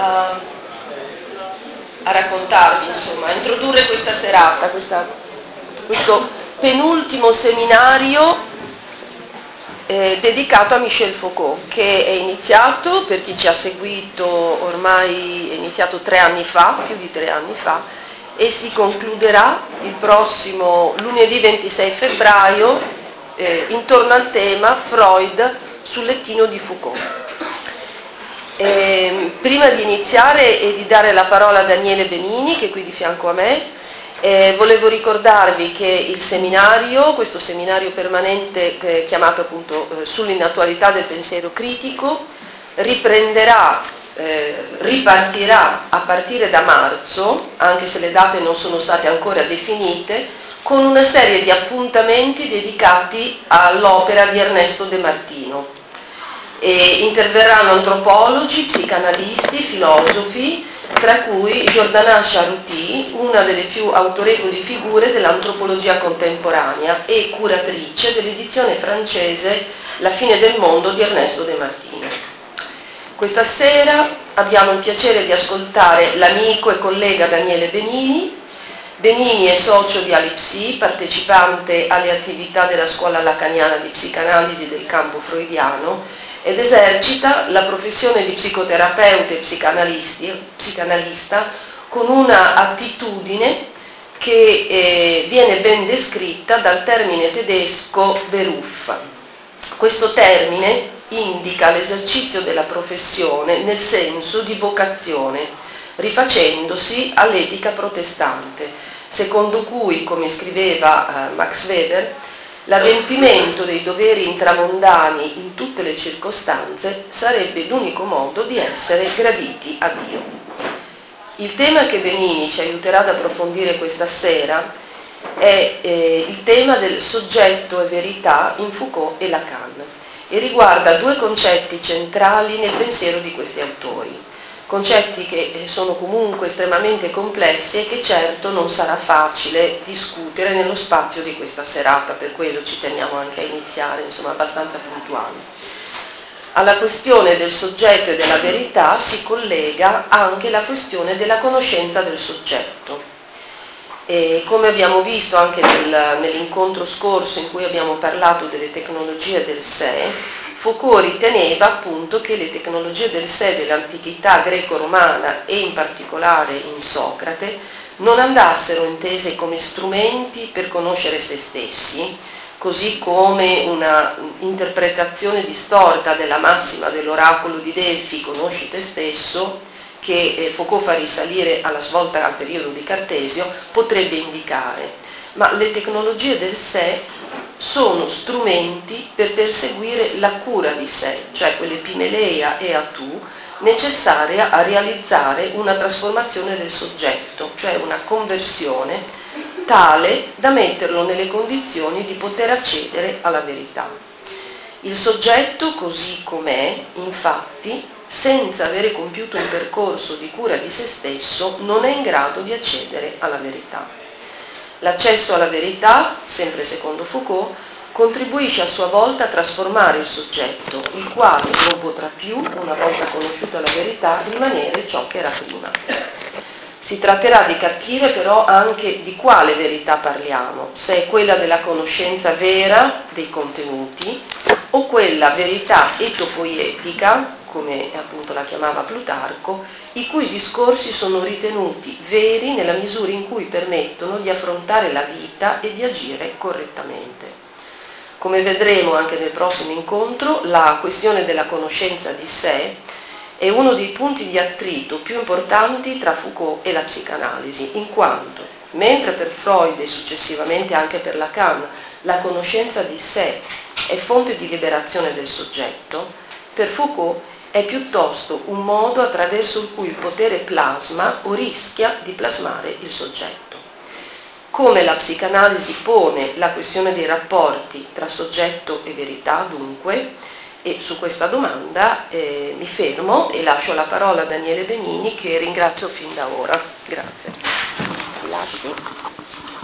a raccontarvi, insomma, a introdurre questa serata, questo penultimo seminario dedicato a Michel Foucault, che è iniziato, per chi ci ha seguito, ormai è iniziato 3 anni fa, più di 3 anni fa, e si concluderà il prossimo lunedì 26 febbraio intorno al tema Freud sul lettino di Foucault. Prima di iniziare e di dare la parola a Daniele Benini, che è qui di fianco a me, volevo ricordarvi che il seminario, questo seminario permanente chiamato appunto sull'inattualità del pensiero critico, ripartirà a partire da marzo, anche se le date non sono state ancora definite, con una serie di appuntamenti dedicati all'opera di Ernesto De Martino. Interverranno antropologi, psicanalisti, filosofi, tra cui Giordana Charuty, una delle più autorevoli figure dell'antropologia contemporanea e curatrice dell'edizione francese La fine del mondo di Ernesto De Martino. Questa sera abbiamo il piacere di ascoltare l'amico e collega Daniele Benini. Benini è socio di Alipsi, partecipante alle attività della scuola lacaniana di psicanalisi del campo freudiano, ed esercita la professione di psicoterapeuta e psicanalista con una attitudine che viene ben descritta dal termine tedesco Beruf. Questo termine indica l'esercizio della professione nel senso di vocazione, rifacendosi all'etica protestante, secondo cui, come scriveva Max Weber, l'adempimento dei doveri intramondani in tutte le circostanze sarebbe l'unico modo di essere graditi a Dio. Il tema che Benini ci aiuterà ad approfondire questa sera è il tema del soggetto e verità in Foucault e Lacan e riguarda 2 concetti centrali nel pensiero di questi autori. Concetti che sono comunque estremamente complessi e che certo non sarà facile discutere nello spazio di questa serata, per quello ci teniamo anche a iniziare, insomma, abbastanza puntuali. Alla questione del soggetto e della verità si collega anche la questione della conoscenza del soggetto. E come abbiamo visto anche nell'incontro scorso in cui abbiamo parlato delle tecnologie del sé, Foucault riteneva appunto che le tecnologie del sé dell'antichità greco-romana e in particolare in Socrate non andassero intese come strumenti per conoscere se stessi, così come una interpretazione distorta della massima dell'oracolo di Delfi, conosci te stesso, che Foucault fa risalire alla svolta al periodo di Cartesio, potrebbe indicare. Ma le tecnologie del sé sono strumenti per perseguire la cura di sé, cioè quell'epimeleia e atu necessaria a realizzare una trasformazione del soggetto, cioè una conversione tale da metterlo nelle condizioni di poter accedere alla verità. Il soggetto così com'è, infatti, senza avere compiuto un percorso di cura di se stesso, non è in grado di accedere alla verità. L'accesso alla verità, sempre secondo Foucault, contribuisce a sua volta a trasformare il soggetto, il quale non potrà più, una volta conosciuta la verità, rimanere ciò che era prima. Si tratterà di capire però anche di quale verità parliamo, se è quella della conoscenza vera dei contenuti o quella verità etopoietica, come appunto la chiamava Plutarco, i cui discorsi sono ritenuti veri nella misura in cui permettono di affrontare la vita e di agire correttamente. Come vedremo anche nel prossimo incontro, la questione della conoscenza di sé è uno dei punti di attrito più importanti tra Foucault e la psicanalisi, in quanto, mentre per Freud e successivamente anche per Lacan la conoscenza di sé è fonte di liberazione del soggetto, per Foucault è piuttosto un modo attraverso il cui il potere plasma o rischia di plasmare il soggetto. Come la psicanalisi pone la questione dei rapporti tra soggetto e verità, dunque, e su questa domanda mi fermo e lascio la parola a Daniele Benini, che ringrazio fin da ora. Grazie. Grazie.